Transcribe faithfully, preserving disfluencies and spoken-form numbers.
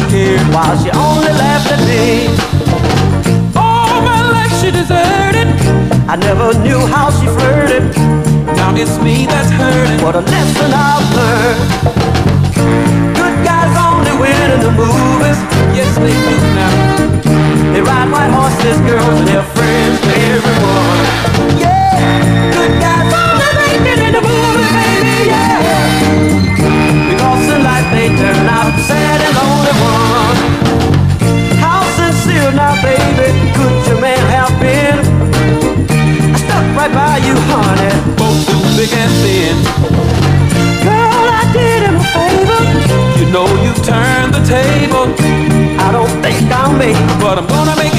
scared, while she only laughed at me. All my life she deserted. I never knew how she flirted. Now it's me that's hurting. What a lesson I've learned. Good guys only win in the movies. Yes, they do now. They ride white horses, girls and their friends, to everyone. Yeah, good guys only make it in the movies, baby, yeah. Because in life they turn out sad and lonely one. How sincere now, baby, could your man have been? I stuck right by you, honey, both too big and thin. girl, I did him a favor. You know you turned the table. I don't think I'll make, but I'm gonna make